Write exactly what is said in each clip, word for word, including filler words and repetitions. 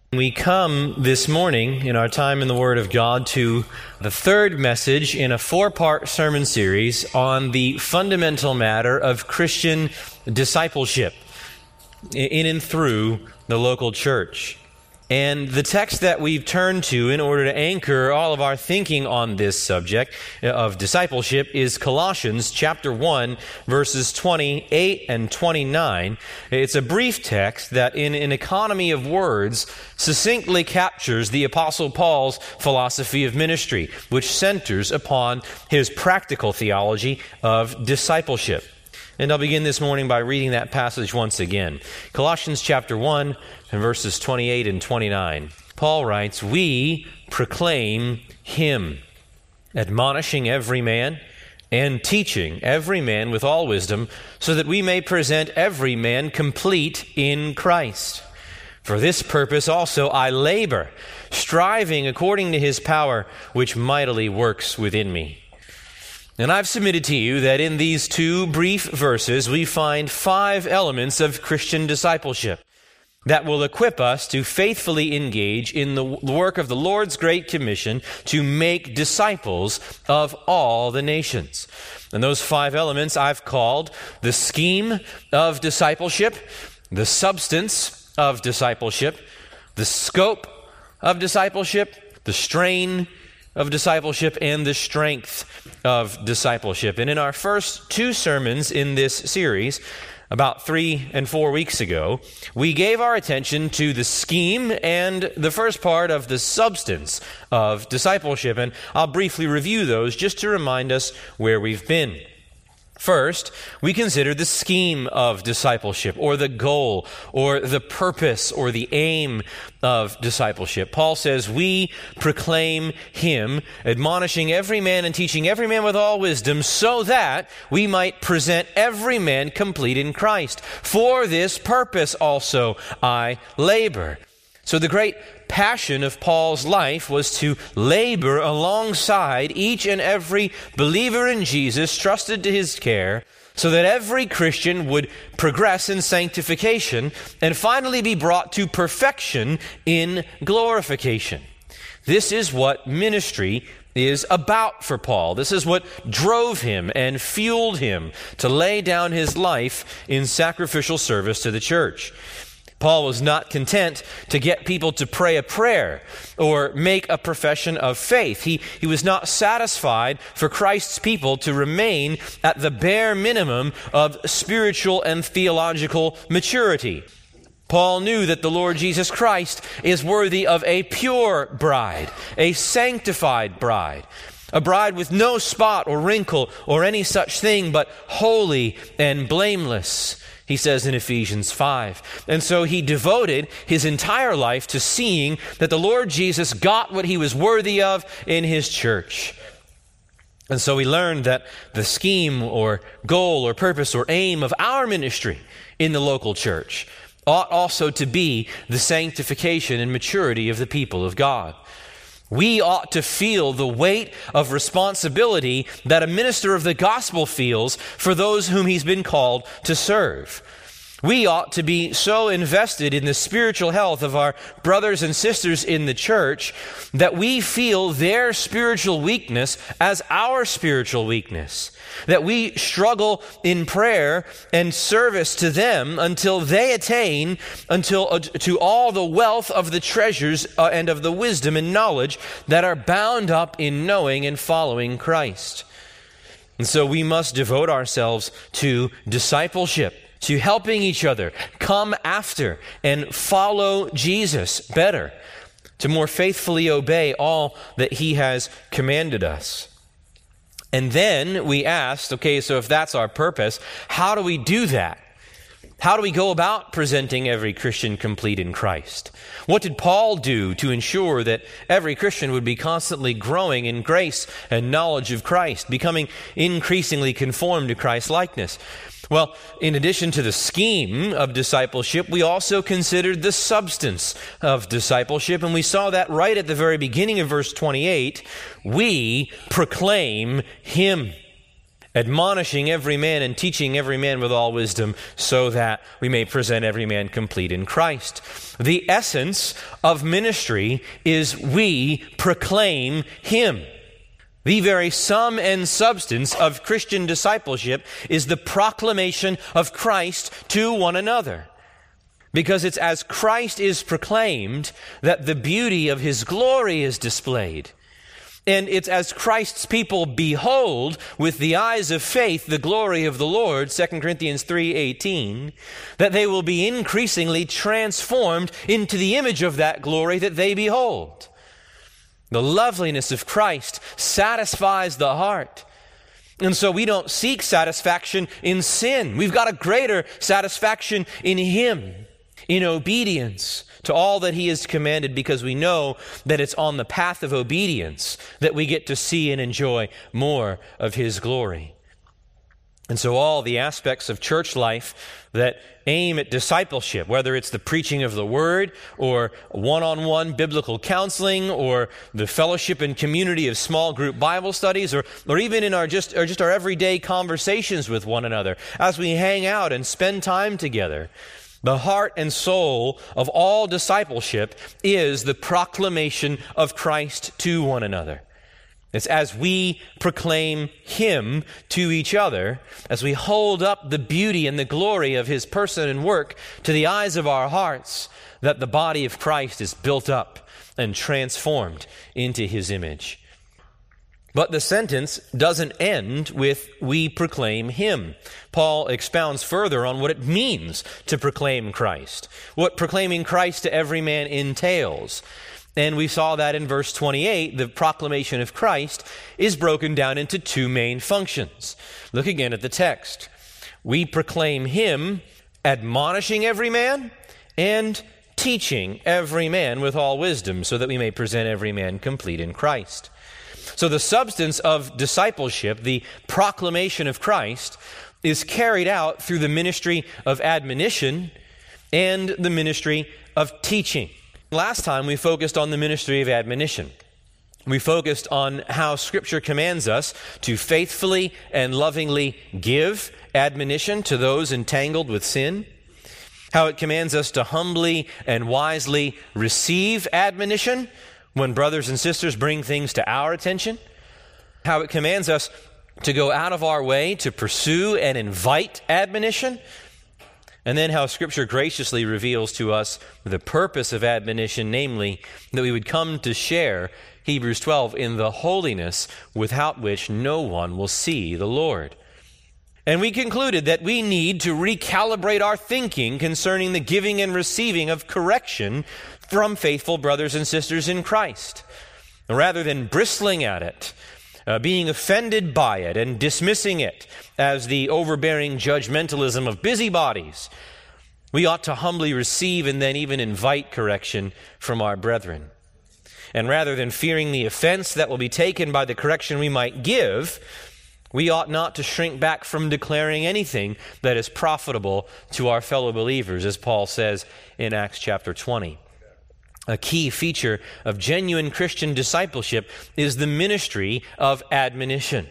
We come this morning in our time in the Word of God to the third message in a four-part sermon series on the fundamental matter of Christian discipleship in and through the local church. And the text that we've turned to in order to anchor all of our thinking on this subject of discipleship is Colossians chapter one, verses twenty-eight and twenty-nine. It's a brief text that in an economy of words succinctly captures the Apostle Paul's philosophy of ministry, which centers upon his practical theology of discipleship. And I'll begin this morning by reading that passage once again. Colossians chapter one and verses twenty-eight and twenty-nine. Paul writes, "We proclaim him, admonishing every man and teaching every man with all wisdom, so that we may present every man complete in Christ. For this purpose also I labor, striving according to his power, which mightily works within me." And I've submitted to you that in these two brief verses we find five elements of Christian discipleship that will equip us to faithfully engage in the work of the Lord's Great Commission to make disciples of all the nations. And those five elements I've called the scheme of discipleship, the substance of discipleship, the scope of discipleship, the strain of discipleship, and the strength of discipleship. And in our first two sermons in this series, about three and four weeks ago, we gave our attention to the scheme and the first part of the substance of discipleship. And I'll briefly review those just to remind us where we've been. First, we consider the scheme of discipleship, or the goal, or the purpose, or the aim of discipleship. Paul says, "We proclaim him, admonishing every man and teaching every man with all wisdom, so that we might present every man complete in Christ. For this purpose also I labor." So the great passion of Paul's life was to labor alongside each and every believer in Jesus trusted to his care, so that every Christian would progress in sanctification and finally be brought to perfection in glorification. This is what ministry is about for Paul. This is what drove him and fueled him to lay down his life in sacrificial service to the church. Paul was not content to get people to pray a prayer or make a profession of faith. He, he was not satisfied for Christ's people to remain at the bare minimum of spiritual and theological maturity. Paul knew that the Lord Jesus Christ is worthy of a pure bride, a sanctified bride, a bride with no spot or wrinkle or any such thing, but holy and blameless, he says in Ephesians five. And so he devoted his entire life to seeing that the Lord Jesus got what he was worthy of in his church. And so we learned that the scheme or goal or purpose or aim of our ministry in the local church ought also to be the sanctification and maturity of the people of God. We ought to feel the weight of responsibility that a minister of the gospel feels for those whom he's been called to serve. We ought to be so invested in the spiritual health of our brothers and sisters in the church that we feel their spiritual weakness as our spiritual weakness, that we struggle in prayer and service to them until they attain until uh, to all the wealth of the treasures uh, and of the wisdom and knowledge that are bound up in knowing and following Christ. And so we must devote ourselves to discipleship, to helping each other come after and follow Jesus better, to more faithfully obey all that he has commanded us. And then we asked, okay, so if that's our purpose, how do we do that? How do we go about presenting every Christian complete in Christ? What did Paul do to ensure that every Christian would be constantly growing in grace and knowledge of Christ, becoming increasingly conformed to Christ's likeness? Well, in addition to the scheme of discipleship, we also considered the substance of discipleship, and we saw that right at the very beginning of verse twenty-eight. We proclaim him, admonishing every man and teaching every man with all wisdom, so that we may present every man complete in Christ. The essence of ministry is we proclaim Him. The very sum and substance of Christian discipleship is the proclamation of Christ to one another. Because it's as Christ is proclaimed that the beauty of His glory is displayed. And it's as Christ's people behold with the eyes of faith the glory of the Lord, Second Corinthians three eighteen, that they will be increasingly transformed into the image of that glory that they behold. The loveliness of Christ satisfies the heart. And so we don't seek satisfaction in sin. We've got a greater satisfaction in Him, in obedience to all that He has commanded, because we know that it's on the path of obedience that we get to see and enjoy more of His glory. And so all the aspects of church life that aim at discipleship, whether it's the preaching of the Word or one-on-one biblical counseling or the fellowship and community of small group Bible studies, or, or even in our just, or just our everyday conversations with one another, as we hang out and spend time together, the heart and soul of all discipleship is the proclamation of Christ to one another. It's as we proclaim Him to each other, as we hold up the beauty and the glory of His person and work to the eyes of our hearts, that the body of Christ is built up and transformed into His image. But the sentence doesn't end with "we proclaim Him." Paul expounds further on what it means to proclaim Christ, what proclaiming Christ to every man entails. And we saw that in verse twenty-eight, the proclamation of Christ is broken down into two main functions. Look again at the text. We proclaim Him, admonishing every man, and teaching every man with all wisdom, so that we may present every man complete in Christ. So the substance of discipleship, the proclamation of Christ, is carried out through the ministry of admonition and the ministry of teaching. Last time we focused on the ministry of admonition. We focused on how Scripture commands us to faithfully and lovingly give admonition to those entangled with sin, how it commands us to humbly and wisely receive admonition when brothers and sisters bring things to our attention, how it commands us to go out of our way to pursue and invite admonition, and then how Scripture graciously reveals to us the purpose of admonition, namely, that we would come to share, Hebrews twelve, in the holiness without which no one will see the Lord. And we concluded that we need to recalibrate our thinking concerning the giving and receiving of correction from faithful brothers and sisters in Christ. Rather than bristling at it, uh, being offended by it, and dismissing it as the overbearing judgmentalism of busybodies, we ought to humbly receive and then even invite correction from our brethren. And rather than fearing the offense that will be taken by the correction we might give, we ought not to shrink back from declaring anything that is profitable to our fellow believers, as Paul says in Acts chapter twenty. A key feature of genuine Christian discipleship is the ministry of admonition.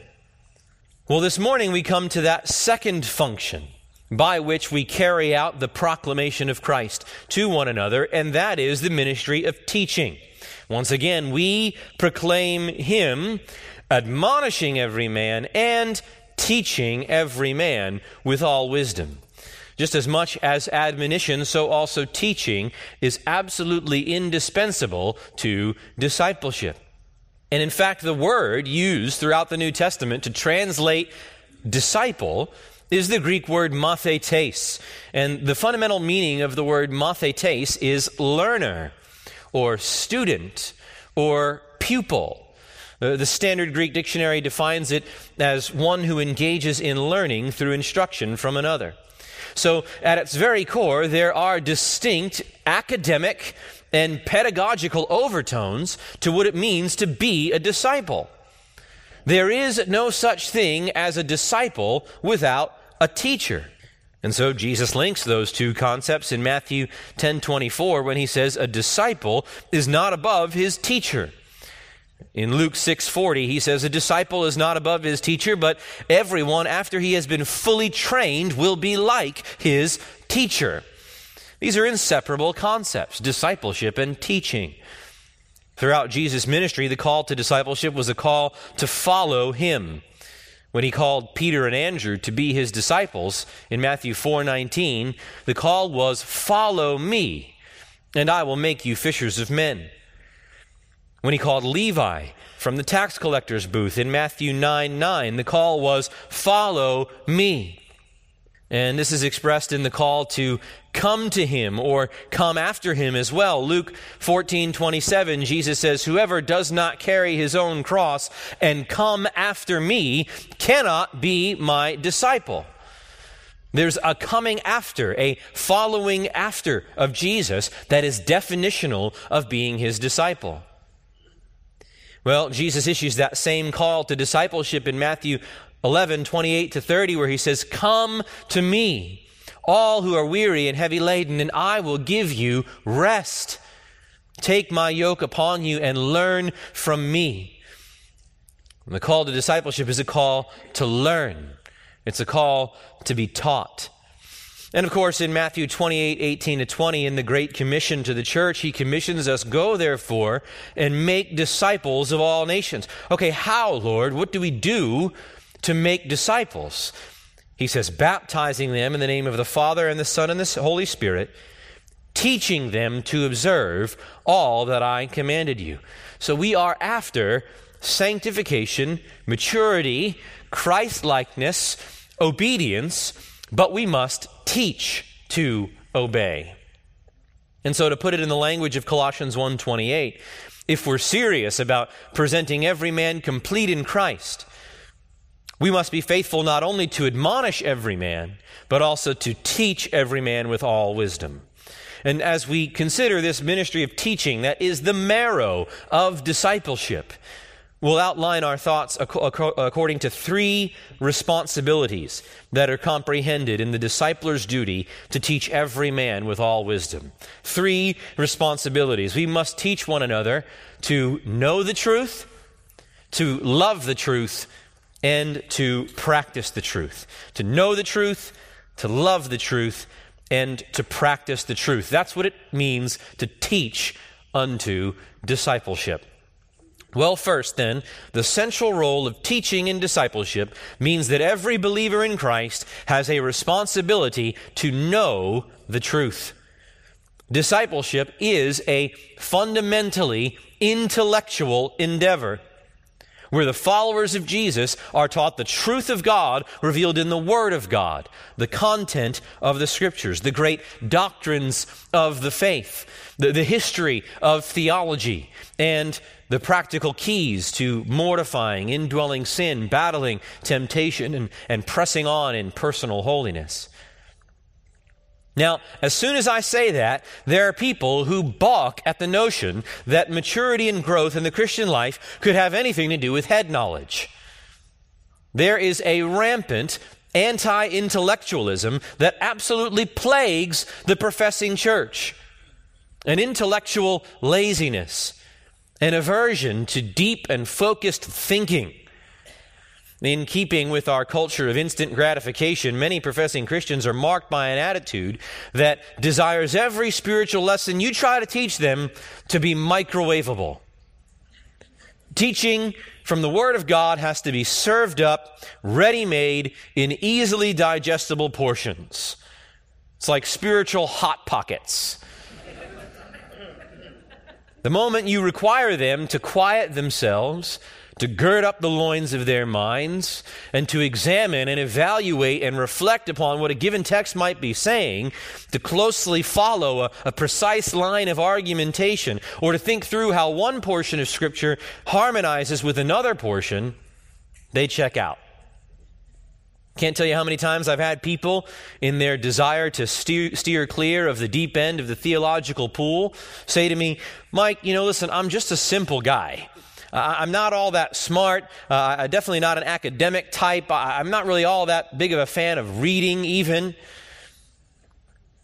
Well, this morning we come to that second function by which we carry out the proclamation of Christ to one another, and that is the ministry of teaching. Once again, we proclaim Him, admonishing every man and teaching every man with all wisdom. Just as much as admonition, so also teaching is absolutely indispensable to discipleship. And in fact, the word used throughout the New Testament to translate disciple is the Greek word mathetes. And the fundamental meaning of the word mathetes is learner, or student, or pupil. The Standard Greek Dictionary defines it as one who engages in learning through instruction from another. So at its very core, there are distinct academic and pedagogical overtones to what it means to be a disciple. There is no such thing as a disciple without a teacher. And so Jesus links those two concepts in Matthew ten twenty-four when He says a disciple is not above his teacher. In Luke six forty, he says, a disciple is not above his teacher, but everyone after he has been fully trained will be like his teacher. These are inseparable concepts, discipleship and teaching. Throughout Jesus' ministry, the call to discipleship was a call to follow him. When he called Peter and Andrew to be his disciples in Matthew four nineteen, the call was, follow me, and I will make you fishers of men. When he called Levi from the tax collector's booth in Matthew nine nine, the call was, follow me. And this is expressed in the call to come to him or come after him as well. Luke fourteen twenty-seven, Jesus says, whoever does not carry his own cross and come after me cannot be my disciple. There's a coming after, a following after of Jesus that is definitional of being his disciple. Well, Jesus issues that same call to discipleship in Matthew eleven twenty-eight to thirty, where he says, come to me, all who are weary and heavy laden, and I will give you rest. Take my yoke upon you and learn from me. And the call to discipleship is a call to learn. It's a call to be taught. And of course, in Matthew twenty-eight eighteen to twenty, in the Great Commission to the church, he commissions us, go therefore and make disciples of all nations. Okay, how, Lord? What do we do to make disciples? He says, baptizing them in the name of the Father and the Son and the Holy Spirit, teaching them to observe all that I commanded you. So we are after sanctification, maturity, Christ-likeness, obedience, but we must teach to obey. And so to put it in the language of Colossians one twenty-eight, if we're serious about presenting every man complete in Christ, we must be faithful not only to admonish every man, but also to teach every man with all wisdom. And as we consider this ministry of teaching, that is the marrow of discipleship, we'll outline our thoughts according to three responsibilities that are comprehended in the discipler's duty to teach every man with all wisdom. Three responsibilities. We must teach one another to know the truth, to love the truth, and to practice the truth. To know the truth, to love the truth, and to practice the truth. That's what it means to teach unto discipleship. Well, first then, the central role of teaching in discipleship means that every believer in Christ has a responsibility to know the truth. Discipleship is a fundamentally intellectual endeavor, where the followers of Jesus are taught the truth of God revealed in the Word of God, the content of the Scriptures, the great doctrines of the faith, the, the history of theology, and the practical keys to mortifying, indwelling sin, battling temptation, and, and pressing on in personal holiness. Now, as soon as I say that, there are people who balk at the notion that maturity and growth in the Christian life could have anything to do with head knowledge. There is a rampant anti-intellectualism that absolutely plagues the professing church. An intellectual laziness, an aversion to deep and focused thinking. In keeping with our culture of instant gratification, many professing Christians are marked by an attitude that desires every spiritual lesson you try to teach them to be microwavable. Teaching from the Word of God has to be served up, ready-made, in easily digestible portions. It's like spiritual Hot Pockets. The moment you require them to quiet themselves, to gird up the loins of their minds, and to examine and evaluate and reflect upon what a given text might be saying, to closely follow a, a precise line of argumentation, or to think through how one portion of Scripture harmonizes with another portion, they check out. Can't tell you how many times I've had people, in their desire to steer, steer clear of the deep end of the theological pool, say to me, Mike, you know, listen, I'm just a simple guy. Uh, I'm not all that smart. Uh, I'm definitely not an academic type. I, I'm not really all that big of a fan of reading even.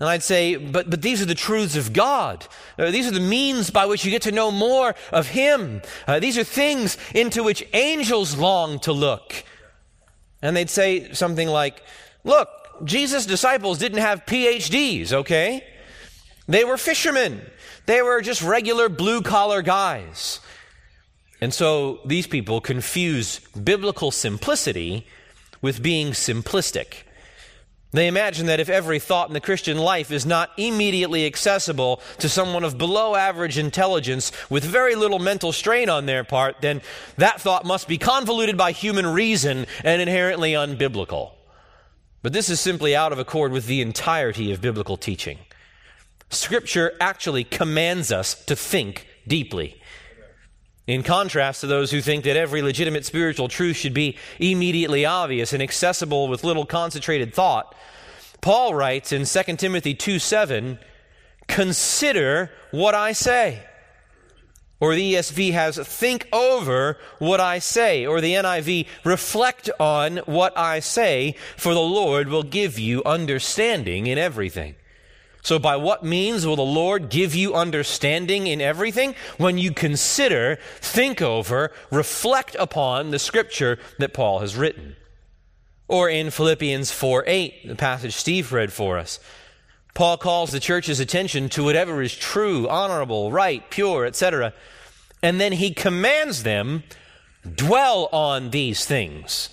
And I'd say, but, but these are the truths of God. Uh, these are the means by which you get to know more of Him. Uh, these are things into which angels long to look. And they'd say something like, look, Jesus' disciples didn't have P H Ds, okay? They were fishermen. They were just regular blue-collar guys. And so these people confuse biblical simplicity with being simplistic. They imagine that if every thought in the Christian life is not immediately accessible to someone of below average intelligence with very little mental strain on their part, then that thought must be convoluted by human reason and inherently unbiblical. But this is simply out of accord with the entirety of biblical teaching. Scripture actually commands us to think deeply. In contrast to those who think that every legitimate spiritual truth should be immediately obvious and accessible with little concentrated thought, Paul writes in Second Timothy two seven, consider what I say. Or the E S V has, think over what I say. Or the N I V, reflect on what I say, for the Lord will give you understanding in everything. So by what means will the Lord give you understanding in everything? When you consider, think over, reflect upon the Scripture that Paul has written. Or in Philippians four eight, the passage Steve read for us, Paul calls the church's attention to whatever is true, honorable, right, pure, et cetera. And then he commands them, dwell on these things.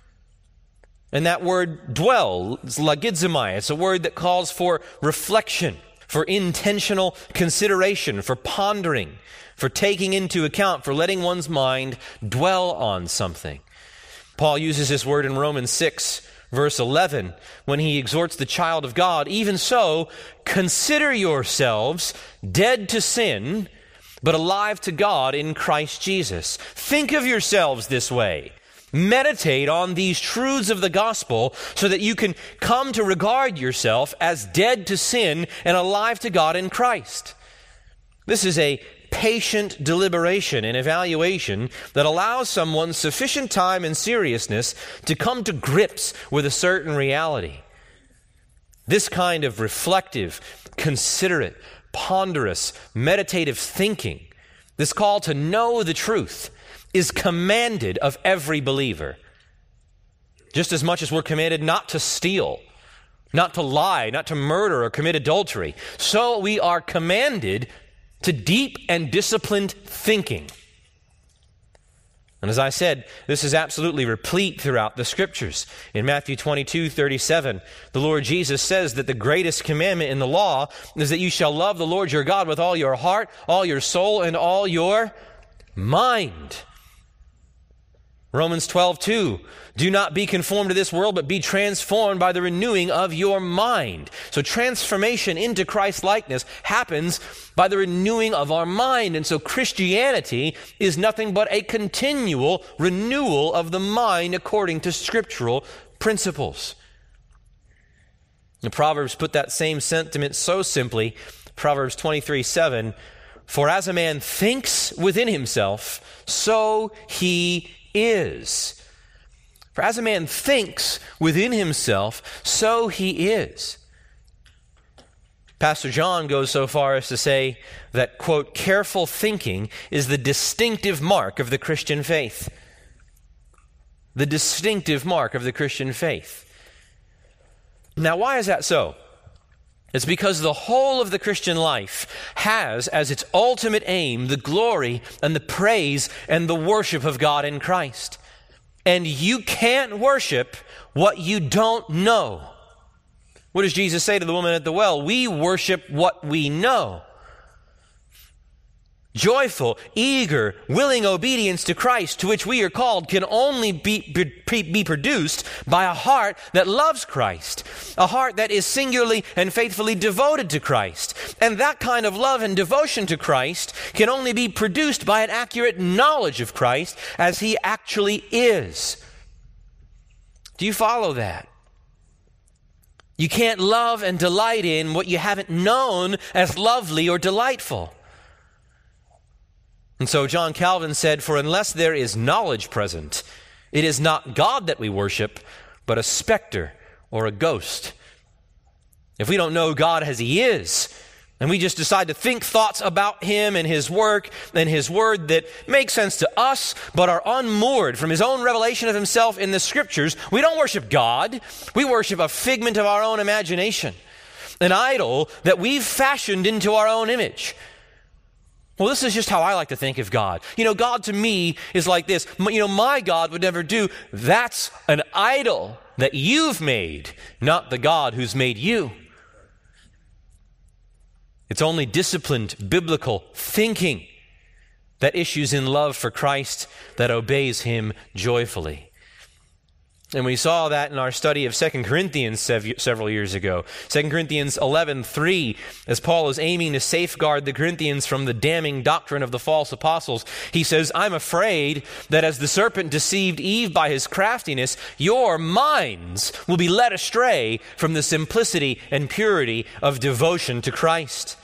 And that word dwell is lagizomai. It's a word that calls for reflection, for intentional consideration, for pondering, for taking into account, for letting one's mind dwell on something. Paul uses this word in Romans six, verse eleven, when he exhorts the child of God, even so, consider yourselves dead to sin, but alive to God in Christ Jesus. Think of yourselves this way. Meditate on these truths of the gospel so that you can come to regard yourself as dead to sin and alive to God in Christ. This is a patient deliberation and evaluation that allows someone sufficient time and seriousness to come to grips with a certain reality. This kind of reflective, considerate, ponderous, meditative thinking, this call to know the truth, is commanded of every believer. Just as much as we're commanded not to steal, not to lie, not to murder or commit adultery, so we are commanded to deep and disciplined thinking. And as I said, this is absolutely replete throughout the Scriptures. In Matthew twenty-two thirty-seven, the Lord Jesus says that the greatest commandment in the law is that you shall love the Lord your God with all your heart, all your soul, and all your mind. Romans twelve two, do not be conformed to this world, but be transformed by the renewing of your mind. So transformation into Christ likeness happens by the renewing of our mind. And so Christianity is nothing but a continual renewal of the mind according to scriptural principles. The Proverbs put that same sentiment so simply. Proverbs twenty-three seven, for as a man thinks within himself, so he is. For as a man thinks within himself, so he is. Pastor John goes so far as to say that, quote, careful thinking is the distinctive mark of the Christian faith. The distinctive mark of the Christian faith. Now, why is that so? It's because the whole of the Christian life has as its ultimate aim the glory and the praise and the worship of God in Christ. And you can't worship what you don't know. What does Jesus say to the woman at the well? We worship what we know. Joyful, eager, willing obedience to Christ, to which we are called, can only be, be, be produced by a heart that loves Christ, a heart that is singularly and faithfully devoted to Christ. And that kind of love and devotion to Christ can only be produced by an accurate knowledge of Christ as He actually is. Do you follow that? You can't love and delight in what you haven't known as lovely or delightful. And so John Calvin said, for unless there is knowledge present, it is not God that we worship, but a specter or a ghost. if we don't know God as he is, and we just decide to think thoughts about him and his work and his word that make sense to us, but are unmoored from his own revelation of himself in the scriptures, we don't worship God. We worship a figment of our own imagination, an idol that we've fashioned into our own image. Well, this is just how I like to think of God. You know, God to me is like this. You know, my God would never do. That's an idol that you've made, not the God who's made you. It's only disciplined biblical thinking that issues in love for Christ, that obeys him joyfully. And we saw that in our study of Second Corinthians sev- several years ago. Second Corinthians eleven three, as Paul is aiming to safeguard the Corinthians from the damning doctrine of the false apostles, he says, I'm afraid that as the serpent deceived Eve by his craftiness, your minds will be led astray from the simplicity and purity of devotion to Christ.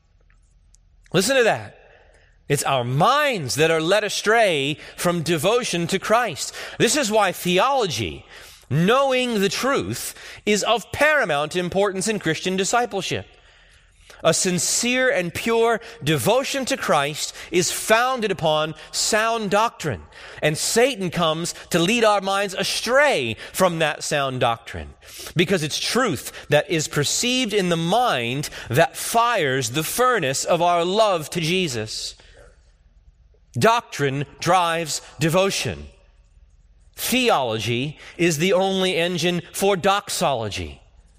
Listen to that. It's our minds that are led astray from devotion to Christ. This is why theology, knowing the truth, is of paramount importance in Christian discipleship. A sincere and pure devotion to Christ is founded upon sound doctrine, and Satan comes to lead our minds astray from that sound doctrine, because it's truth that is perceived in the mind that fires the furnace of our love to Jesus. Doctrine drives devotion. Theology is the only engine for doxology.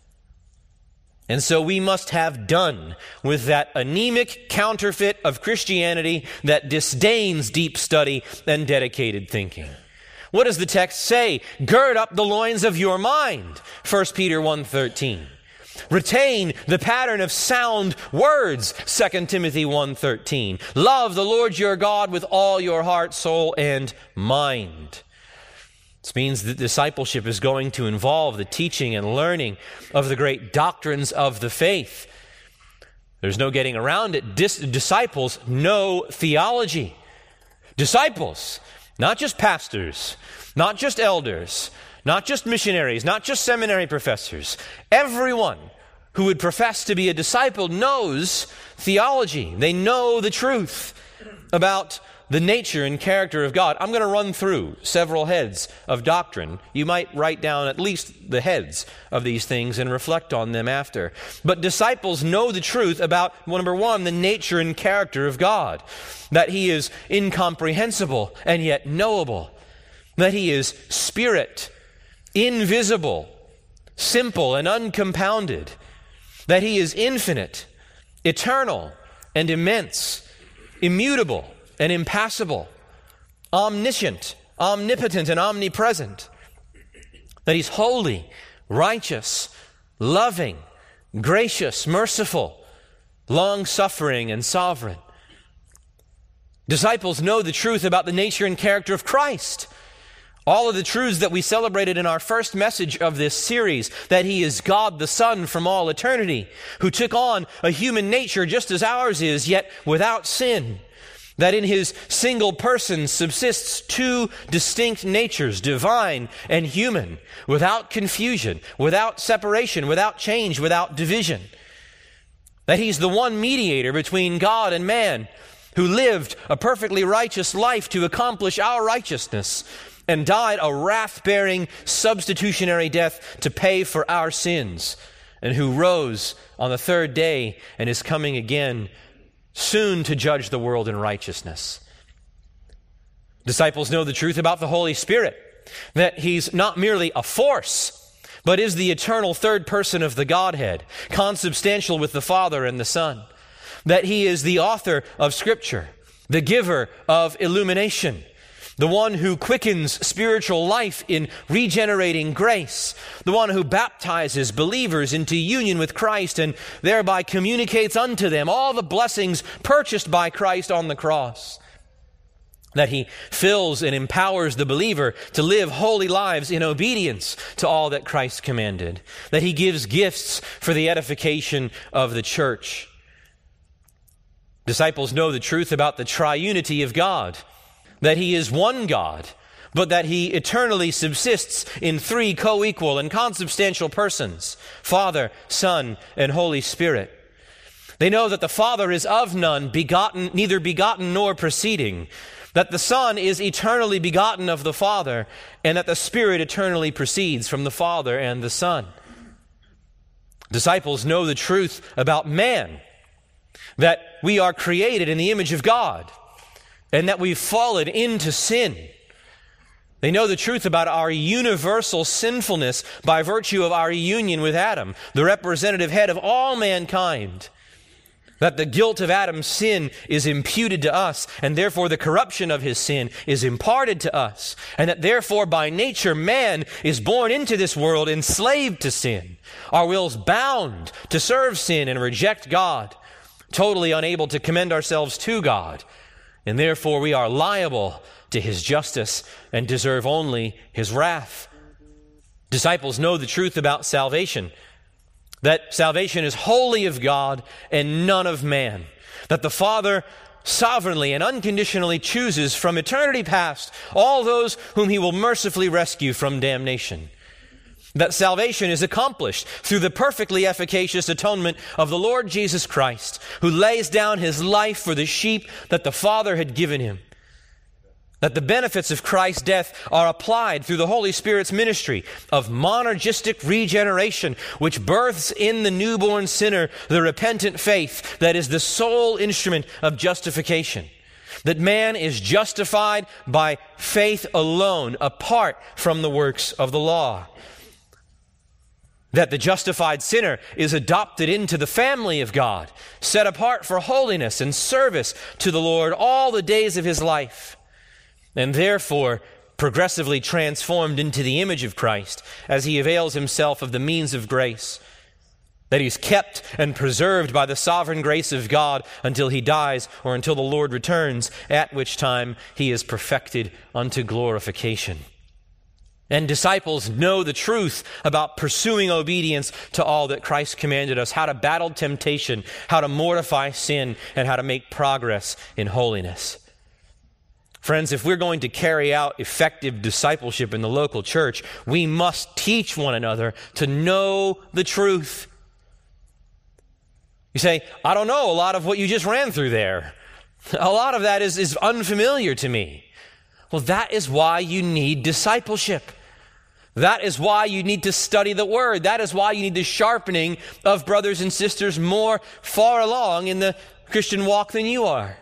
And so we must have done with that anemic counterfeit of Christianity that disdains deep study and dedicated thinking. What does the text say? Gird up the loins of your mind, First Peter one thirteen. Retain the pattern of sound words, Second Timothy one thirteen. Love the Lord your God with all your heart, soul, and mind. This means that discipleship is going to involve the teaching and learning of the great doctrines of the faith. There's no getting around it. Dis- disciples know theology. Disciples, not just pastors, not just elders, not just missionaries, not just seminary professors. Everyone who would profess to be a disciple knows theology. They know the truth about the nature and character of God. I'm going to run through several heads of doctrine. You might write down at least the heads of these things and reflect on them after. But disciples know the truth about, number one, the nature and character of God. That he is incomprehensible and yet knowable. That he is spirit, invisible, simple and uncompounded. That he is infinite, eternal and immense, immutable and impassible, omniscient, omnipotent, and omnipresent. That he's holy, righteous, loving, gracious, merciful, long-suffering, and sovereign. Disciples know the truth about the nature and character of Christ. All of the truths that we celebrated in our first message of this series, that he is God the Son from all eternity, who took on a human nature just as ours is, yet without sin. That in his single person subsists two distinct natures, divine and human, without confusion, without separation, without change, without division. That he's the one mediator between God and man, who lived a perfectly righteous life to accomplish our righteousness, and died a wrath-bearing substitutionary death to pay for our sins, and who rose on the third day and is coming again soon to judge the world in righteousness. Disciples know the truth about the Holy Spirit, that he's not merely a force, but is the eternal third person of the Godhead, consubstantial with the Father and the Son. That he is the author of Scripture, the giver of illumination, the one who quickens spiritual life in regenerating grace, the one who baptizes believers into union with Christ and thereby communicates unto them all the blessings purchased by Christ on the cross. That he fills and empowers the believer to live holy lives in obedience to all that Christ commanded. That he gives gifts for the edification of the church. Disciples know the truth about the triunity of God. That he is one God, but that he eternally subsists in three co-equal and consubstantial persons, Father, Son, and Holy Spirit. They know that the Father is of none, begotten, neither begotten nor proceeding, that the Son is eternally begotten of the Father, and that the Spirit eternally proceeds from the Father and the Son. Disciples know the truth about man, that we are created in the image of God, and that we've fallen into sin. They know the truth about our universal sinfulness by virtue of our union with Adam, the representative head of all mankind. That the guilt of Adam's sin is imputed to us, and therefore the corruption of his sin is imparted to us, and that therefore by nature man is born into this world enslaved to sin, our wills bound to serve sin and reject God, totally unable to commend ourselves to God, and therefore we are liable to his justice and deserve only his wrath. Disciples know the truth about salvation, that salvation is wholly of God and none of man, that the Father sovereignly and unconditionally chooses from eternity past all those whom he will mercifully rescue from damnation, that salvation is accomplished through the perfectly efficacious atonement of the Lord Jesus Christ, who lays down his life for the sheep that the Father had given him, that the benefits of Christ's death are applied through the Holy Spirit's ministry of monergistic regeneration, which births in the newborn sinner the repentant faith that is the sole instrument of justification, that man is justified by faith alone, apart from the works of the law, that the justified sinner is adopted into the family of God, set apart for holiness and service to the Lord all the days of his life, and therefore progressively transformed into the image of Christ as he avails himself of the means of grace, that he's kept and preserved by the sovereign grace of God until he dies or until the Lord returns, at which time he is perfected unto glorification. And disciples know the truth about pursuing obedience to all that Christ commanded us, how to battle temptation, how to mortify sin, and how to make progress in holiness. Friends, if we're going to carry out effective discipleship in the local church, we must teach one another to know the truth. You say, I don't know a lot of what you just ran through there. A lot of that is, is unfamiliar to me. Well, that is why you need discipleship. That is why you need to study the Word. That is why you need the sharpening of brothers and sisters more far along in the Christian walk than you are.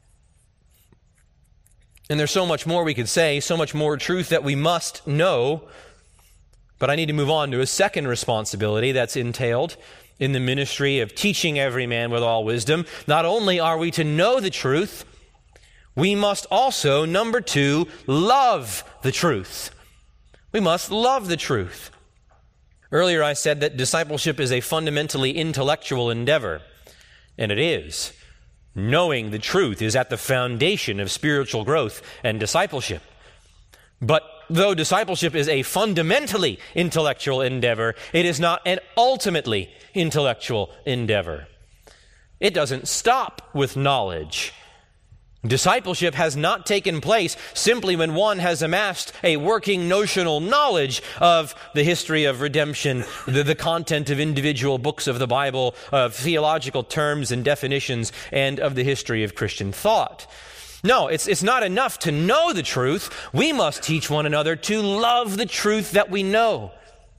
And there's so much more we could say, so much more truth that we must know. But I need to move on to a second responsibility that's entailed in the ministry of teaching every man with all wisdom. Not only are we to know the truth, we must also, number two, love the truth. We must love the truth. Earlier I said that discipleship is a fundamentally intellectual endeavor, and it is. Knowing the truth is at the foundation of spiritual growth and discipleship. But though discipleship is a fundamentally intellectual endeavor, it is not an ultimately intellectual endeavor. It doesn't stop with knowledge. Discipleship has not taken place simply when one has amassed a working notional knowledge of the history of redemption, the, the content of individual books of the Bible, of theological terms and definitions, and of the history of Christian thought. No, it's, it's not enough to know the truth. We must teach one another to love the truth that we know.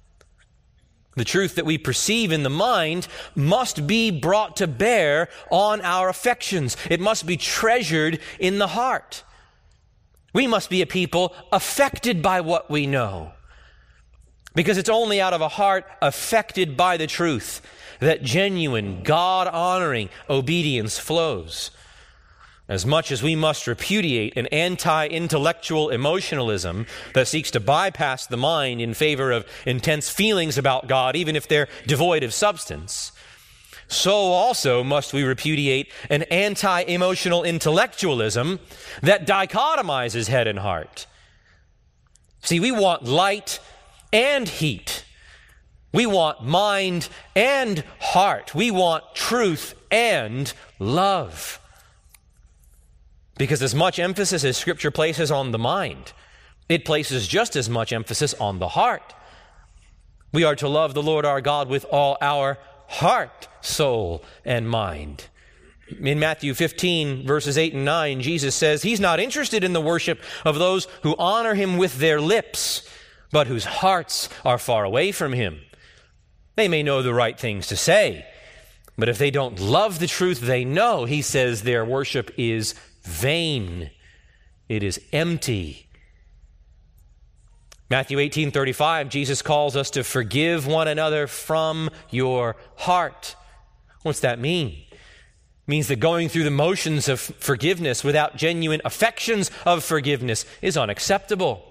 The truth that we perceive in the mind must be brought to bear on our affections. It must be treasured in the heart. We must be a people affected by what we know, because it's only out of a heart affected by the truth that genuine, God-honoring obedience flows. As much as we must repudiate an anti-intellectual emotionalism that seeks to bypass the mind in favor of intense feelings about God, even if they're devoid of substance, so also must we repudiate an anti-emotional intellectualism that dichotomizes head and heart. See, we want light and heat. We want mind and heart. We want truth and love. Because as much emphasis as Scripture places on the mind, It places just as much emphasis on the heart. We are to love the Lord our God with all our heart, soul, and mind. In Matthew fifteen, verses eight and nine, Jesus says he's not interested in the worship of those who honor him with their lips, but whose hearts are far away from him. They may know the right things to say, but if they don't love the truth they know, he says their worship is vain. It is empty. Matthew eighteen thirty-five, Jesus calls us to forgive one another from your heart. What's that mean? It means that going through the motions of forgiveness without genuine affections of forgiveness is unacceptable.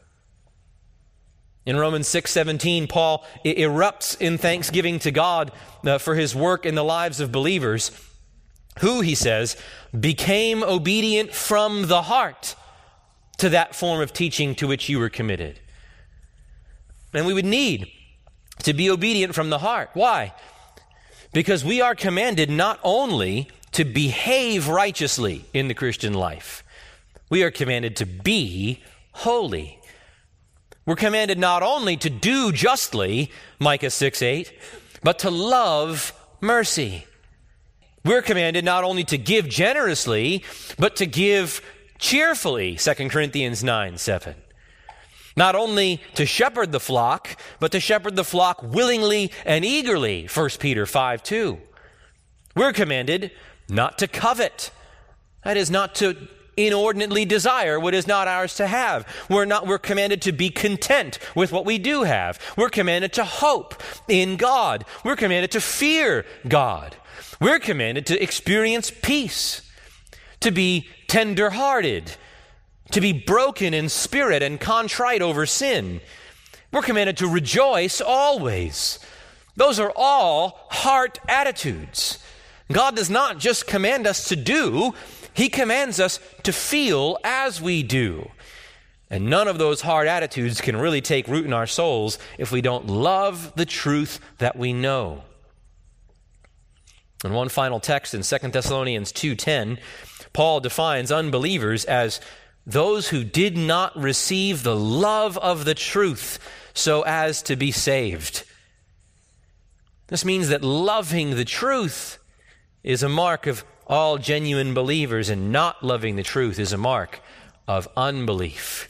In Romans six seventeen, Paul erupts in thanksgiving to God uh, for his work in the lives of believers, who, he says, became obedient from the heart to that form of teaching to which you were committed. And we would need to be obedient from the heart. Why? Because we are commanded not only to behave righteously in the Christian life, we are commanded to be holy. We're commanded not only to do justly, Micah six eight, but to love mercy. We're commanded not only to give generously, but to give cheerfully, Second Corinthians nine seven. Not only to shepherd the flock, but to shepherd the flock willingly and eagerly, First Peter five two. We're commanded not to covet. That is, not to inordinately desire what is not ours to have. We're not, we're commanded to be content with what we do have. We're commanded to hope in God. We're commanded to fear God. We're commanded to experience peace, to be tender-hearted, to be broken in spirit and contrite over sin. We're commanded to rejoice always. Those are all heart attitudes. God does not just command us to do, he commands us to feel as we do. And none of those heart attitudes can really take root in our souls if we don't love the truth that we know. In one final text in Second Thessalonians two ten, Paul defines unbelievers as those who did not receive the love of the truth so as to be saved. This means that loving the truth is a mark of all genuine believers, and not loving the truth is a mark of unbelief.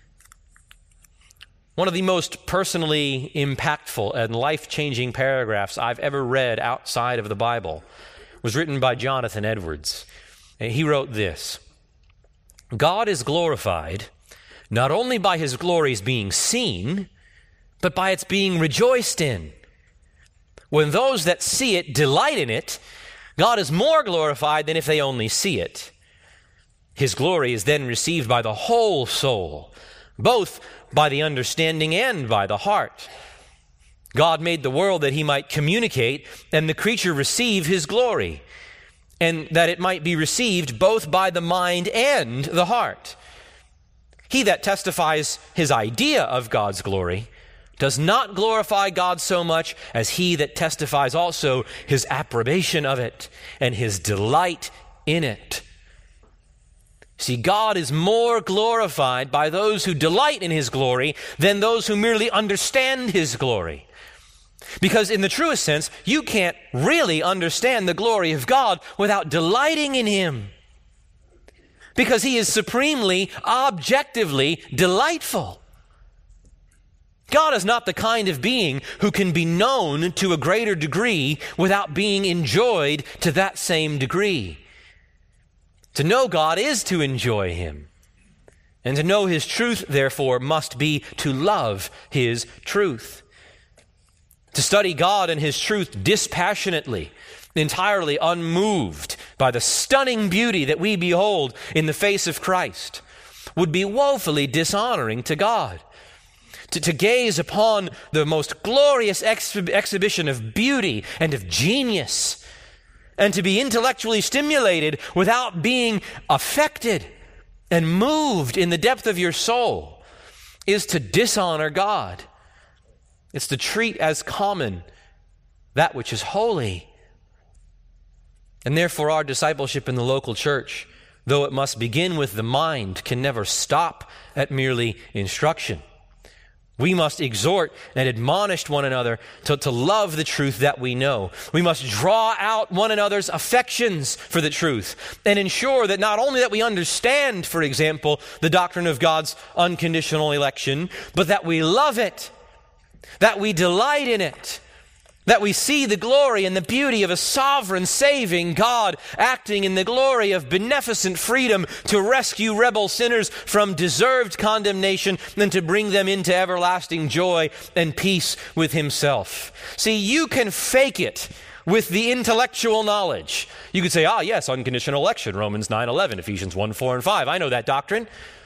One of the most personally impactful and life-changing paragraphs I've ever read outside of the Bible was written by Jonathan Edwards. And he wrote this: God is glorified not only by his glories being seen, but by its being rejoiced in. When those that see it delight in it, God is more glorified than if they only see it. His glory is then received by the whole soul, both by the understanding and by the heart. God made the world that he might communicate and the creature receive his glory, and that it might be received both by the mind and the heart. He that testifies his idea of God's glory does not glorify God so much as he that testifies also his approbation of it and his delight in it. See, God is more glorified by those who delight in his glory than those who merely understand his glory. Because in the truest sense, you can't really understand the glory of God without delighting in him. Because he is supremely, objectively delightful. God is not the kind of being who can be known to a greater degree without being enjoyed to that same degree. To know God is to enjoy him. And to know his truth, therefore, must be to love his truth. To study God and his truth dispassionately, entirely unmoved by the stunning beauty that we behold in the face of Christ, would be woefully dishonoring to God. To, to gaze upon the most glorious ex- exhibition of beauty and of genius, and to be intellectually stimulated without being affected and moved in the depth of your soul, is to dishonor God. It's to treat as common that which is holy. And therefore our discipleship in the local church though it must begin with the mind, can never stop at merely instruction. We must exhort and admonish one another to, to love the truth that we know. We must draw out one another's affections for the truth and ensure that not only that we understand, for example, the doctrine of God's unconditional election, but that we love it, that we delight in it, that we see the glory and the beauty of a sovereign, saving God acting in the glory of beneficent freedom to rescue rebel sinners from deserved condemnation and to bring them into everlasting joy and peace with himself. See, you can fake it with the intellectual knowledge. You could say, ah, yes, unconditional election, Romans nine eleven, Ephesians one, four, and five. I know that doctrine.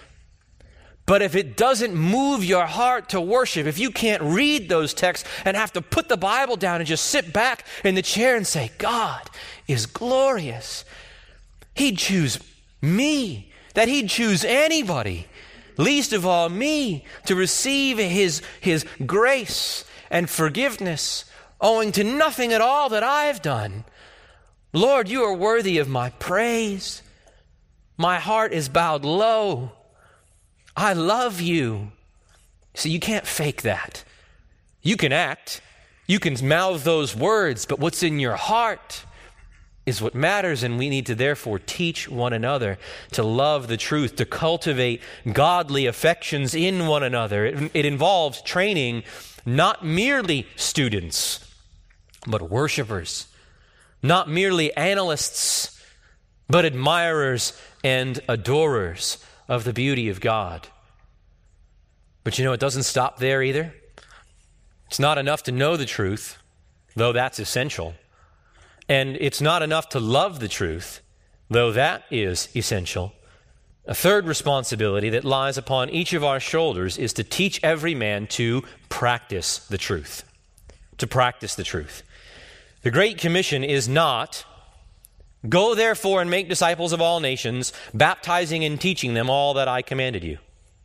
But if it doesn't move your heart to worship, if you can't read those texts and have to put the Bible down and just sit back in the chair and say, God is glorious. He'd choose me, that he'd choose anybody, least of all me, to receive his, his grace and forgiveness, owing to nothing at all that I've done. Lord, you are worthy of my praise. My heart is bowed low. I love you. See, you can't fake that. You can act, you can mouth those words, but what's in your heart is what matters, and we need to therefore teach one another to love the truth, to cultivate godly affections in one another. It, it involves training not merely students, but worshipers, not merely analysts, but admirers and adorers of the beauty of God. But you know, it doesn't stop there either. It's not enough to know the truth, though that's essential. And it's not enough to love the truth, though that is essential. A third responsibility that lies upon each of our shoulders is to teach every man to practice the truth. To practice the truth. The Great Commission is not, go therefore and make disciples of all nations, baptizing and teaching them all that I commanded you.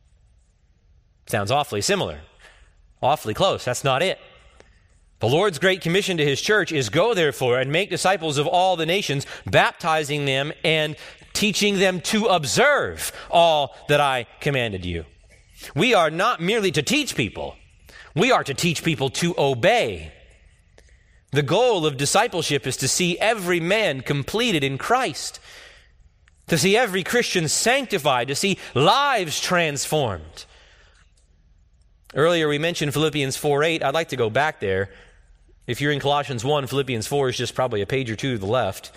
Sounds awfully similar, awfully close. That's not it. The Lord's Great Commission to his church is go therefore and make disciples of all the nations, baptizing them and teaching them to observe all that I commanded you. We are not merely to teach people. We are to teach people to obey. The goal of discipleship is to see every man completed in Christ, to see every Christian sanctified, to see lives transformed. Earlier we mentioned Philippians four eight. I'd like to go back there. If you're in Colossians one, Philippians four is just probably a page or two to the left.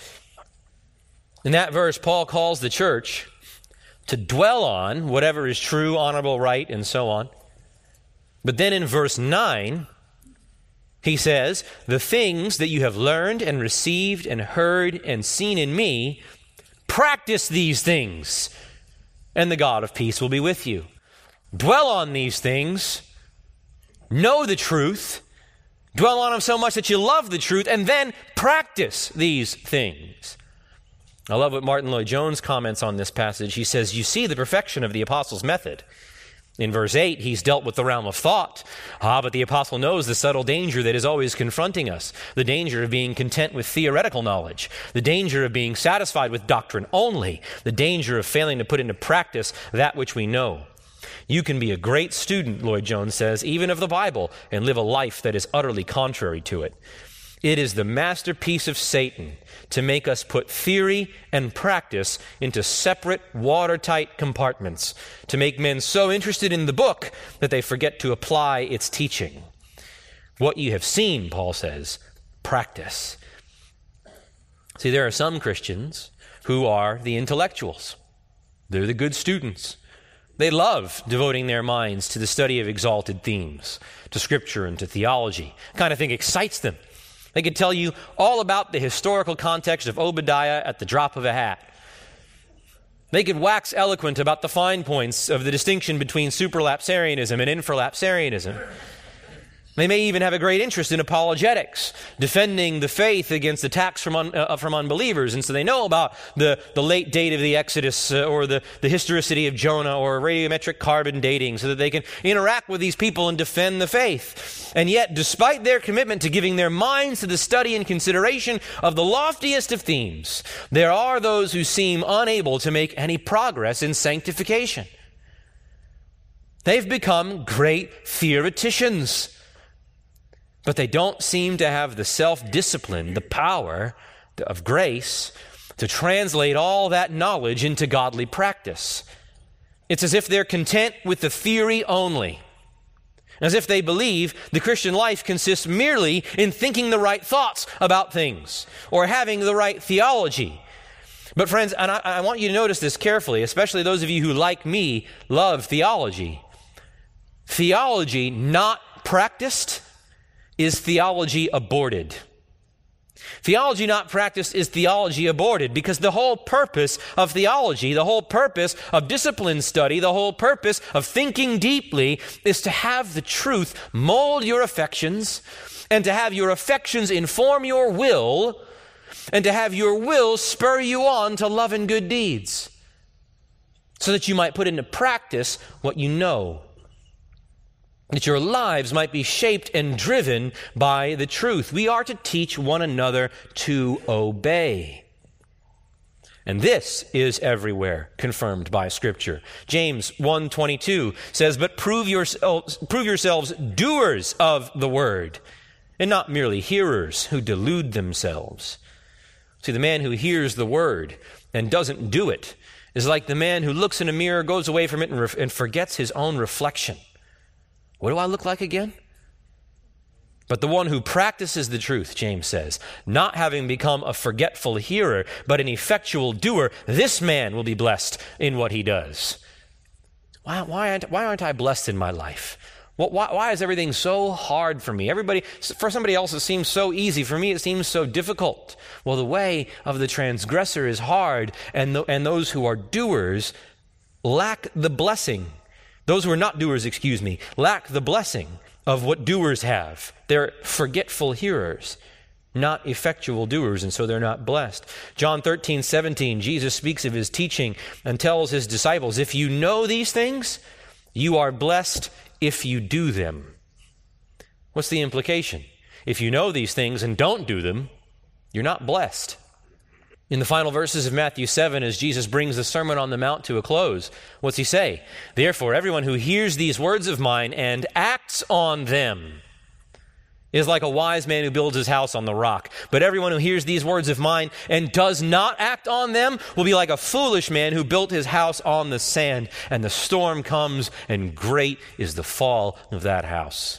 In that verse, Paul calls the church to dwell on whatever is true, honorable, right, and so on. But then in verse nine, he says, the things that you have learned and received and heard and seen in me, practice these things, and the God of peace will be with you. Dwell on these things, know the truth, dwell on them so much that you love the truth, and then practice these things. I love what Martin Lloyd-Jones comments on this passage. He says, you see the perfection of the apostle's method. In verse eight, he's dealt with the realm of thought. Ah, but the apostle knows the subtle danger that is always confronting us. The danger of being content with theoretical knowledge. The danger of being satisfied with doctrine only. The danger of failing to put into practice that which we know. You can be a great student, Lloyd-Jones says, even of the Bible, and live a life that is utterly contrary to it. It is the masterpiece of Satan to make us put theory and practice into separate, watertight compartments, to make men so interested in the book that they forget to apply its teaching. What you have seen, Paul says, practice. See, there are some Christians who are the intellectuals. They're the good students. They love devoting their minds to the study of exalted themes, to Scripture and to theology. The kind of thing excites them. They could tell you all about the historical context of Obadiah at the drop of a hat. They could wax eloquent about the fine points of the distinction between supralapsarianism and infralapsarianism. They may even have a great interest in apologetics, defending the faith against attacks from un, uh, from unbelievers. And so they know about the, the late date of the Exodus uh, or the, the historicity of Jonah or radiometric carbon dating so that they can interact with these people and defend the faith. And yet, despite their commitment to giving their minds to the study and consideration of the loftiest of themes, there are those who seem unable to make any progress in sanctification. They've become great theoreticians, but they don't seem to have the self-discipline, the power of grace to translate all that knowledge into godly practice. It's as if they're content with the theory only, as if they believe the Christian life consists merely in thinking the right thoughts about things or having the right theology. But friends, and I, I want you to notice this carefully, especially those of you who, like me, love theology. Theology not practiced is theology aborted. Theology not practiced is theology aborted, because the whole purpose of theology, the whole purpose of discipline study, the whole purpose of thinking deeply is to have the truth mold your affections, and to have your affections inform your will, and to have your will spur you on to love and good deeds, so that you might put into practice what you know, that your lives might be shaped and driven by the truth. We are to teach one another to obey. And this is everywhere confirmed by Scripture. James one twenty-two says, "But prove yourselves, prove yourselves doers of the word, and not merely hearers who delude themselves." See, the man who hears the word and doesn't do it is like the man who looks in a mirror, goes away from it, and, ref- and forgets his own reflection. What do I look like again? But the one who practices the truth, James says, not having become a forgetful hearer, but an effectual doer, this man will be blessed in what he does. Why, why, aren't, why aren't I blessed in my life? Why, why is everything so hard for me? Everybody, for somebody else, it seems so easy. For me, it seems so difficult. Well, the way of the transgressor is hard, and, the, and those who are doers lack the blessing. Those who are not doers, excuse me, lack the blessing of what doers have. They're forgetful hearers, not effectual doers, and so they're not blessed. John thirteen seventeen, Jesus speaks of his teaching and tells his disciples, "If you know these things, you are blessed if you do them." What's the implication? If you know these things and don't do them, you're not blessed. In the final verses of Matthew seven, as Jesus brings the Sermon on the Mount to a close, what's he say? "Therefore, everyone who hears these words of mine and acts on them is like a wise man who builds his house on the rock. But everyone who hears these words of mine and does not act on them will be like a foolish man who built his house on the sand. And the storm comes, and great is the fall of that house."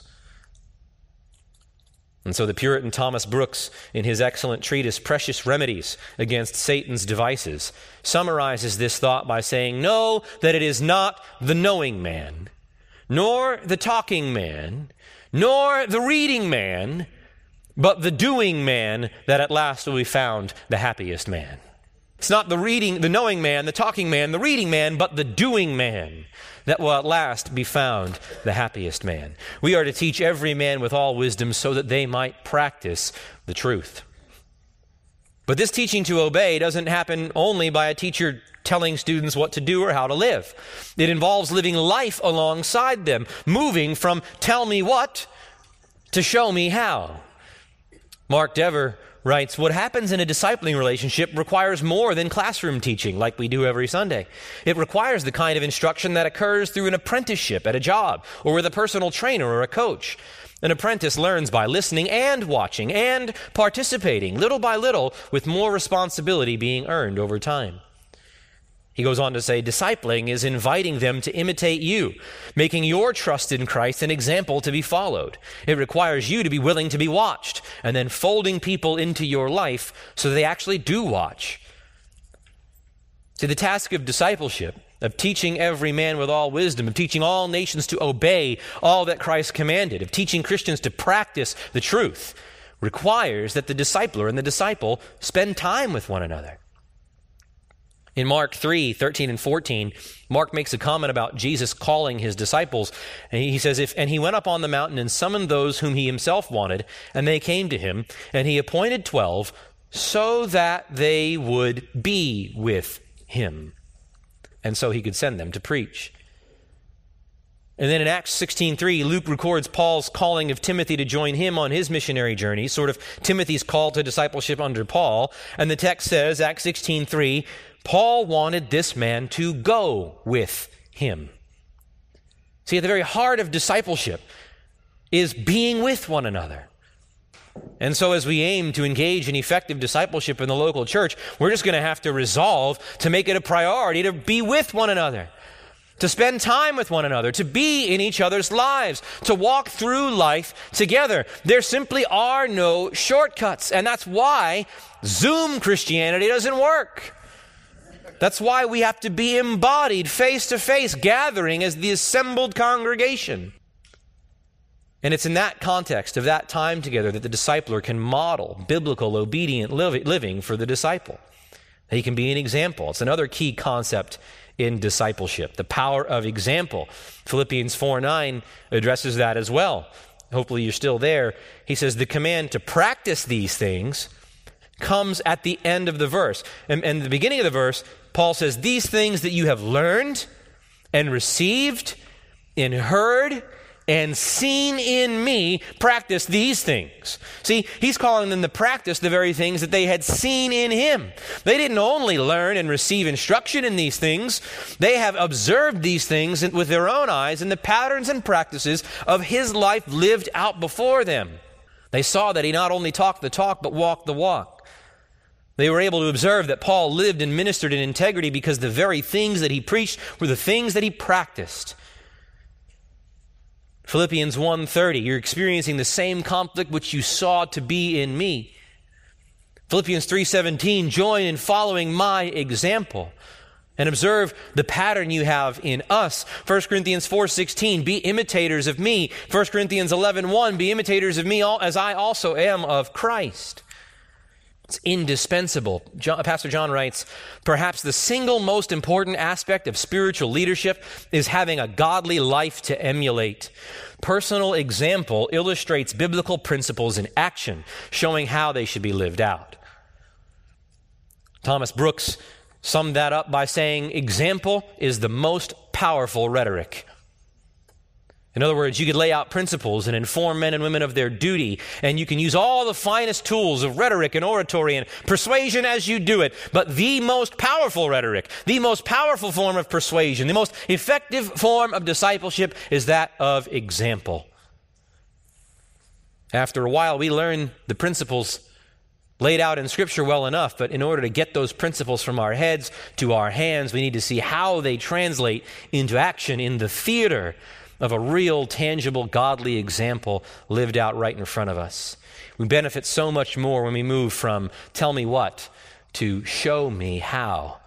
And so the Puritan Thomas Brooks, in his excellent treatise, Precious Remedies Against Satan's Devices, summarizes this thought by saying, "Know that it is not the knowing man, nor the talking man, nor the reading man, but the doing man that at last will be found the happiest man." It's not the reading, the knowing man, the talking man, the reading man, but the doing man that will at last be found the happiest man. We are to teach every man with all wisdom so that they might practice the truth. But this teaching to obey doesn't happen only by a teacher telling students what to do or how to live. It involves living life alongside them, moving from tell me what to show me how. Mark Dever writes, "What happens in a discipling relationship requires more than classroom teaching like we do every Sunday. It requires the kind of instruction that occurs through an apprenticeship at a job or with a personal trainer or a coach. An apprentice learns by listening and watching and participating, little by little, with more responsibility being earned over time." He goes on to say, "Discipling is inviting them to imitate you, making your trust in Christ an example to be followed. It requires you to be willing to be watched, and then folding people into your life so that they actually do watch." See, the task of discipleship, of teaching every man with all wisdom, of teaching all nations to obey all that Christ commanded, of teaching Christians to practice the truth, requires that the discipler and the disciple spend time with one another. In Mark three, thirteen and fourteen, Mark makes a comment about Jesus calling his disciples. And he says, "If and he went up on the mountain and summoned those whom he himself wanted, and they came to him, and he appointed twelve so that they would be with him, and so he could send them to preach." And then in Acts sixteen three, Luke records Paul's calling of Timothy to join him on his missionary journey, sort of Timothy's call to discipleship under Paul. And the text says, Acts sixteen three, Paul wanted this man to go with him. See, at the very heart of discipleship is being with one another. And so as we aim to engage in effective discipleship in the local church, we're just going to have to resolve to make it a priority to be with one another, to spend time with one another, to be in each other's lives, to walk through life together. There simply are no shortcuts, and that's why Zoom Christianity doesn't work. That's why we have to be embodied face-to-face, gathering as the assembled congregation. And it's in that context of that time together that the discipler can model biblical, obedient living for the disciple. He can be an example. It's another key concept in discipleship, the power of example. Philippians four nine addresses that as well. Hopefully you're still there. He says the command to practice these things comes at the end of the verse. And, and the beginning of the verse, Paul says, these things that you have learned and received and heard and seen in me, practice these things. See, he's calling them to practice the very things that they had seen in him. They didn't only learn and receive instruction in these things, they have observed these things with their own eyes in the patterns and practices of his life lived out before them. They saw that he not only talked the talk, but walked the walk. They were able to observe that Paul lived and ministered in integrity because the very things that he preached were the things that he practiced. Philippians one thirty, you're experiencing the same conflict which you saw to be in me. Philippians three seventeen, join in following my example and observe the pattern you have in us. First Corinthians four sixteen, be imitators of me. First Corinthians eleven one, be imitators of me as I also am of Christ. It's indispensable. John, Pastor John writes, perhaps the single most important aspect of spiritual leadership is having a godly life to emulate. Personal example illustrates biblical principles in action, showing how they should be lived out. Thomas Brooks summed that up by saying, example is the most powerful rhetoric. In other words, you could lay out principles and inform men and women of their duty, and you can use all the finest tools of rhetoric and oratory and persuasion as you do it. But the most powerful rhetoric, the most powerful form of persuasion, the most effective form of discipleship is that of example. After a while, we learn the principles laid out in Scripture well enough, but in order to get those principles from our heads to our hands, we need to see how they translate into action in the theater of a real, tangible, godly example lived out right in front of us. We benefit so much more when we move from tell me what to show me how.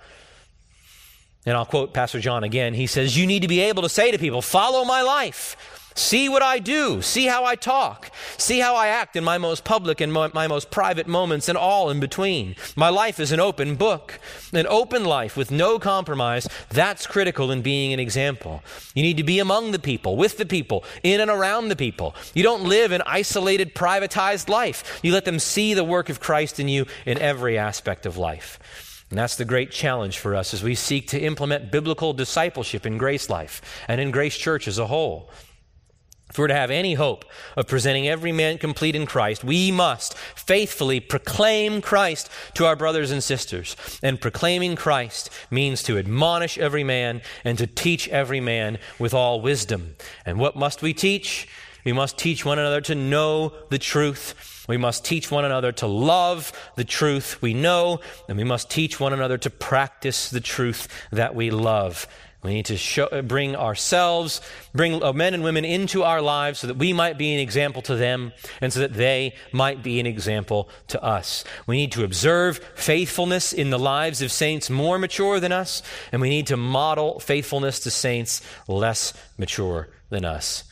And I'll quote Pastor John again. He says, you need to be able to say to people, follow my life. See what I do. See how I talk. See how I act in my most public and my, my most private moments and all in between. My life is an open book. An open life with no compromise, that's critical in being an example. You need to be among the people, with the people, in and around the people. You don't live an isolated, privatized life. You let them see the work of Christ in you in every aspect of life. And that's the great challenge for us as we seek to implement biblical discipleship in Grace Life and in Grace Church as a whole. If we're to have any hope of presenting every man complete in Christ, we must faithfully proclaim Christ to our brothers and sisters. And proclaiming Christ means to admonish every man and to teach every man with all wisdom. And what must we teach? We must teach one another to know the truth. We must teach one another to love the truth we know. And we must teach one another to practice the truth that we love. We need to show, bring ourselves, bring men and women into our lives so that we might be an example to them and so that they might be an example to us. We need to observe faithfulness in the lives of saints more mature than us, and we need to model faithfulness to saints less mature than us.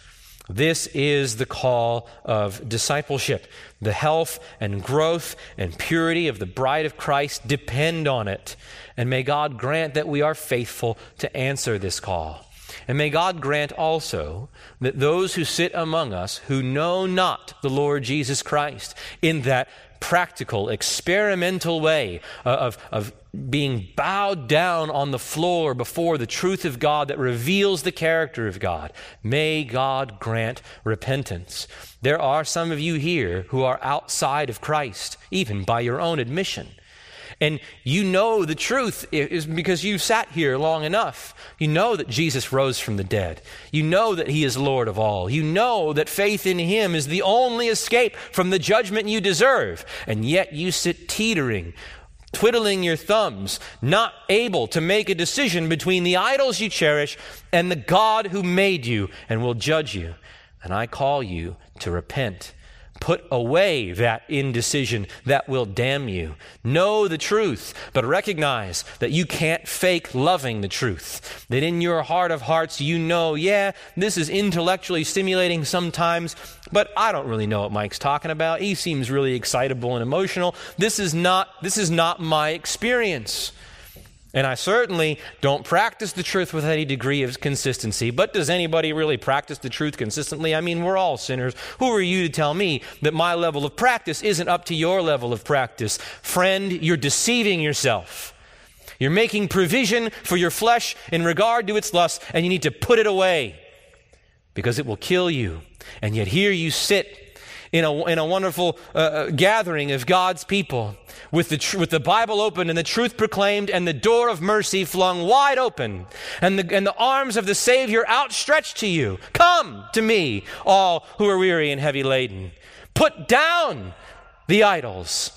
This is the call of discipleship. The health and growth and purity of the bride of Christ depend on it. And may God grant that we are faithful to answer this call. And may God grant also that those who sit among us who know not the Lord Jesus Christ in that practical, experimental way of, of being bowed down on the floor before the truth of God that reveals the character of God, may God grant repentance. There are some of you here who are outside of Christ, even by your own admission. And you know the truth is because you've sat here long enough. You know that Jesus rose from the dead. You know that he is Lord of all. You know that faith in him is the only escape from the judgment you deserve. And yet you sit teetering, twiddling your thumbs, not able to make a decision between the idols you cherish and the God who made you and will judge you. And I call you to repent. Put away that indecision that will damn you. Know the truth, but recognize that you can't fake loving the truth. That in your heart of hearts you know, yeah, this is intellectually stimulating sometimes, but I don't really know what Mike's talking about. He seems really excitable and emotional. This is not, this is not my experience. And I certainly don't practice the truth with any degree of consistency. But does anybody really practice the truth consistently? I mean, we're all sinners. Who are you to tell me that my level of practice isn't up to your level of practice? Friend, you're deceiving yourself. You're making provision for your flesh in regard to its lust, and you need to put it away because it will kill you. And yet here you sit in a, in a wonderful uh, gathering of God's people with the, tr- with the Bible open and the truth proclaimed and the door of mercy flung wide open and the, and the arms of the Savior outstretched to you. Come to me, all who are weary and heavy laden. Put down the idols.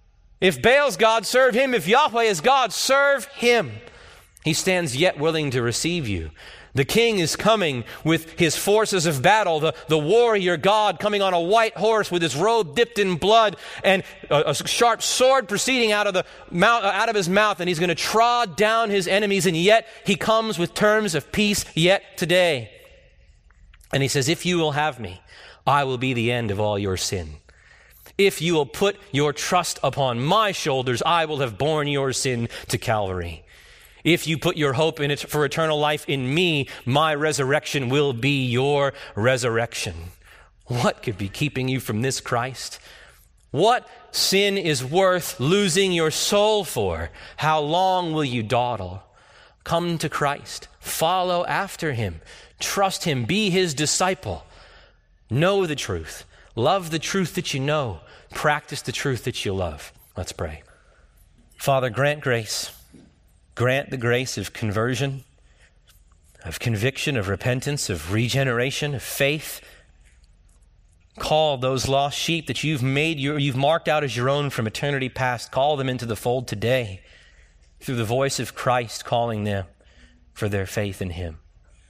If Baal's God, serve him. If Yahweh is God, serve him. He stands yet willing to receive you. The king is coming with his forces of battle, the, the warrior God coming on a white horse with his robe dipped in blood and a, a sharp sword proceeding out of, the mouth, out of his mouth, and he's going to trod down his enemies, and yet he comes with terms of peace yet today. And he says, if you will have me, I will be the end of all your sin. If you will put your trust upon my shoulders, I will have borne your sin to Calvary. If you put your hope in it for eternal life in me, my resurrection will be your resurrection. What could be keeping you from this Christ? What sin is worth losing your soul for? How long will you dawdle? Come to Christ. Follow after him. Trust him. Be his disciple. Know the truth. Love the truth that you know. Practice the truth that you love. Let's pray. Father, grant grace. Grant the grace of conversion, of conviction, of repentance, of regeneration, of faith. Call those lost sheep that you've made, your, you've marked out as your own from eternity past. Call them into the fold today through the voice of Christ calling them for their faith in him.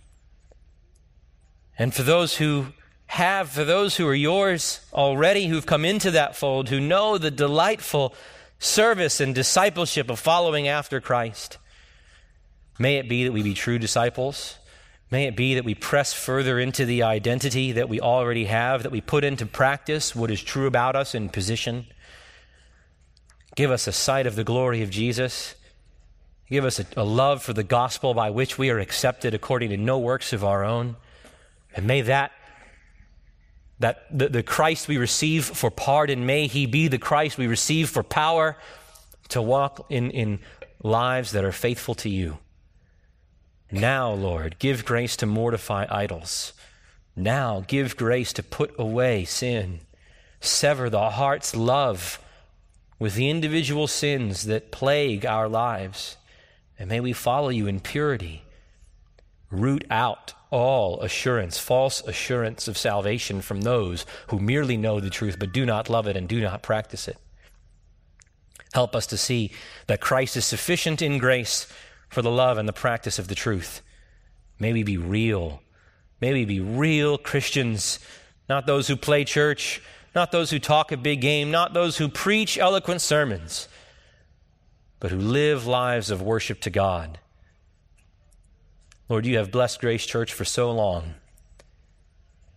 And for those who have, for those who are yours already, who've come into that fold, who know the delightful service and discipleship of following after Christ. May it be that we be true disciples. May it be that we press further into the identity that we already have, that we put into practice what is true about us in position. Give us a sight of the glory of Jesus. Give us a, a love for the gospel by which we are accepted according to no works of our own. And may that That the, the Christ we receive for pardon, may he be the Christ we receive for power to walk in, in lives that are faithful to you. Now, Lord, give grace to mortify idols. Now, give grace to put away sin. Sever the heart's love with the individual sins that plague our lives. And may we follow you in purity. Root out all assurance, false assurance of salvation from those who merely know the truth but do not love it and do not practice it. Help us to see that Christ is sufficient in grace for the love and the practice of the truth. May we be real. May we be real Christians, not those who play church, not those who talk a big game, not those who preach eloquent sermons, but who live lives of worship to God. Lord, you have blessed Grace Church for so long.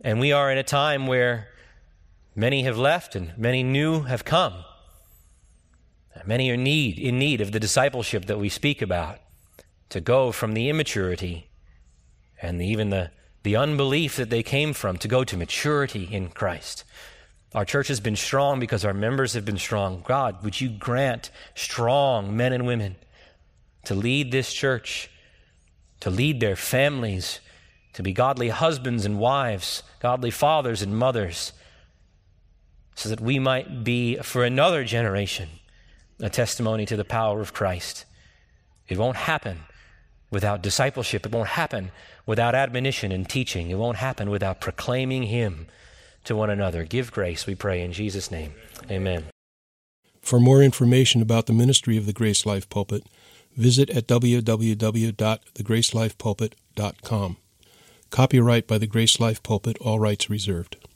And we are in a time where many have left and many new have come. Many are need, in need of the discipleship that we speak about, to go from the immaturity and the, even the, the unbelief that they came from, to go to maturity in Christ. Our church has been strong because our members have been strong. God, would you grant strong men and women to lead this church, to lead their families, to be godly husbands and wives, godly fathers and mothers, so that we might be, for another generation, a testimony to the power of Christ. It won't happen without discipleship. It won't happen without admonition and teaching. It won't happen without proclaiming Him to one another. Give grace, we pray in Jesus' name. Amen. For more information about the ministry of the Grace Life Pulpit, visit at w w w dot the grace life pulpit dot com. Copyright by the Grace Life Pulpit, all rights reserved.